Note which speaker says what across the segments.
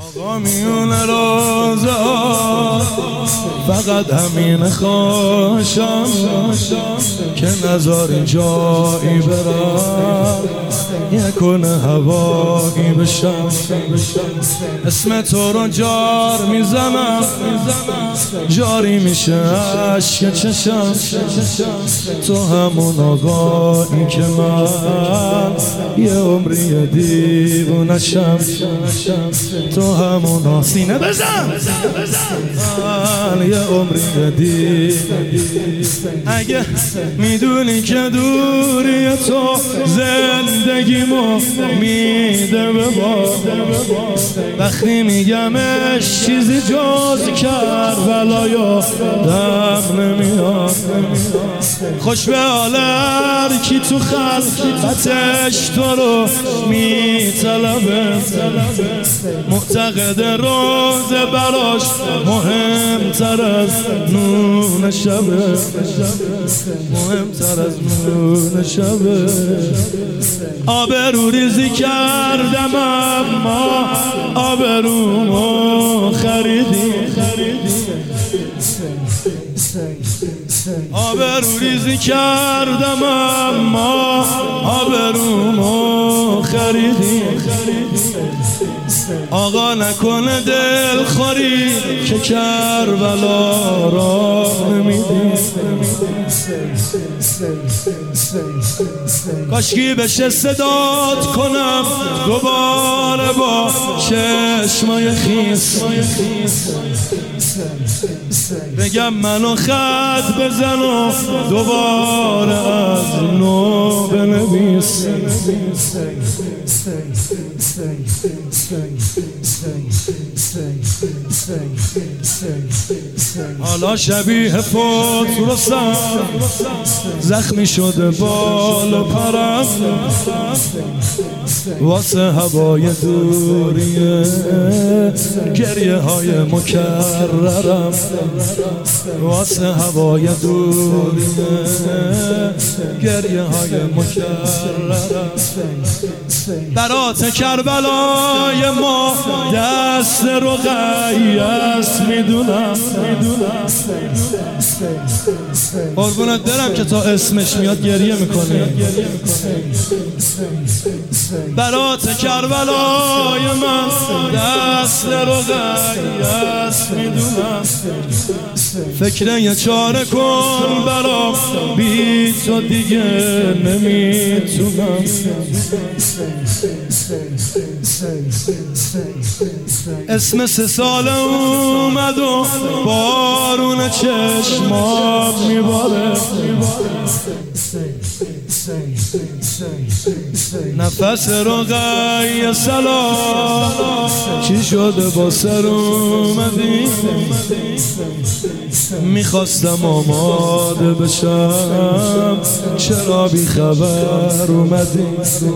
Speaker 1: آقا میونه روزه فقط همین خوشم که نذاری جایی برم یکونه هوایی بشم. اسم تو رو جار میزنم جاری میشه عشق چشم. تو همون آقایی که من یه عمری دیوونشم. تو همون سینه بزن من یه عمری اگه میدونی که دوری تو زندگیمو میده به باد. وقتی میگمش چیزی جز کربلا یادم نمیاد. خوش به حال هر کی تو خلقتش تو رو میطلبه. معتقد روزه براش مهمتر از نون شبه. مهمتر از نون شبه. آبرو ریزی کردم اما آبرومو خریدی. آبرو ریزی کردم اما آبرومو خریدی. آقا نکنه دل خوری که کربلا را نمیدی. کاشکی بشه صدات کنم دوباره با چشمای خیس. بگم منو خط بزن و دوباره از نو بنویس. حالا شبیه فوتورستم زخمی شده بال و پرم. واسه هوای دوریه گریه های مکررم. واسه هوای دوریه گریه های مکررم. برات کربلای ما دست رقیه‌ست میدونم. قربونت برم که تا اسمش میاد گریه میکنه. برات کربلای من دست رقیه‌ست میدونم. فکر یه چاره کن برام بی تو دیگه نمیتونم. اسم 3 سال اومد و بارون چشمام میباره. نفس رقیه سلام چی شده با سر اومدی. میخواستم آماده بشم چرا بی خبر اومدی.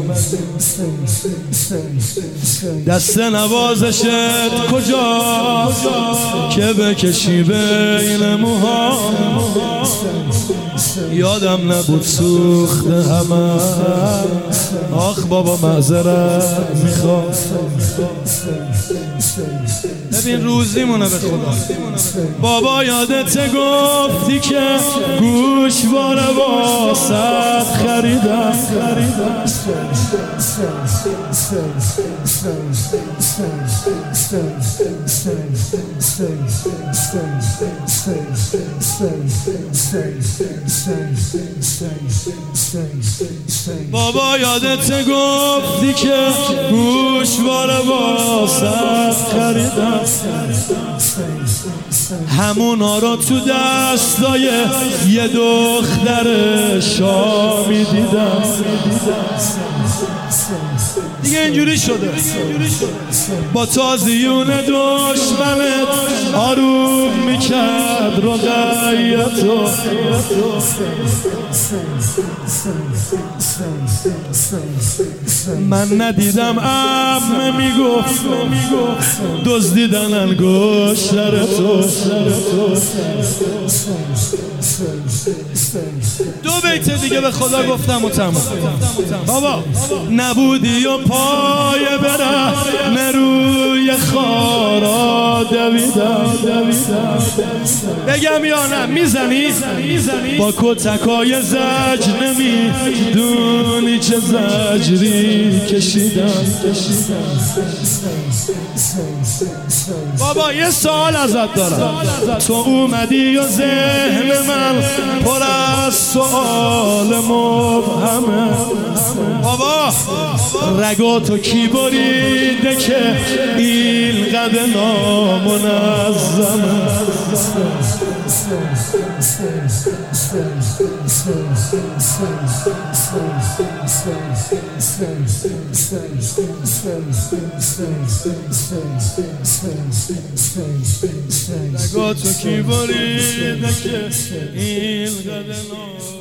Speaker 1: دست نوازشت کجا که بکشی بین موها. یادم نبود سوخته همه. آخ بابا معذرت میخوام. ببین روزیمونه به خدا. بابا یادت گفتی که گوشواره واسط خریدم. بابا یادت گفتی که گوشواره واسط خریدم. همونا رو تو دستای یه دختر شامی دیدم. دیگه اینجوری شده با تازیون دشمنت آروم میکرد رقیتو. من ندیدم عمه میگفت دزدیدن انگشتر تو. دو بیت دیگه به خدا گفتم و تمام. بابا نبودی و پای بره روی خارا دویدم. بگم یا نه؟ میزنی؟ با کتکای زج نمیدونی چه زجری کشیدم. بابا یه سوال ازت دارم، تو اومدی و ذهن من پر از سوال مبهمه. بابا رگاتو کی بریده که اینقدر نامنظمه؟ رگاتو کی بریده که اینقدر نامنظمه؟